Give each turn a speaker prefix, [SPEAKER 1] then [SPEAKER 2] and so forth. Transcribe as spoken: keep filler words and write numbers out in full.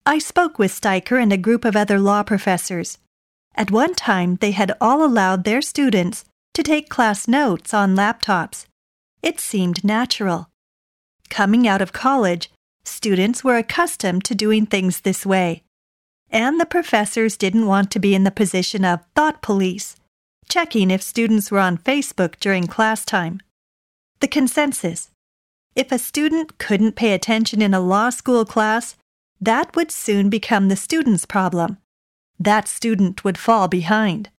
[SPEAKER 1] I spoke with Steicher and a group of other law professors. At one time, they had all allowed their students to take class notes on laptops. It seemed natural. Coming out of college, students were accustomed to doing things this way. And the professors didn't want to be in the position of thought police, checking if students were on Facebook during class time. The consensus: if a student couldn't pay attention in a law school class, that would soon become the student's problem. That student would fall behind.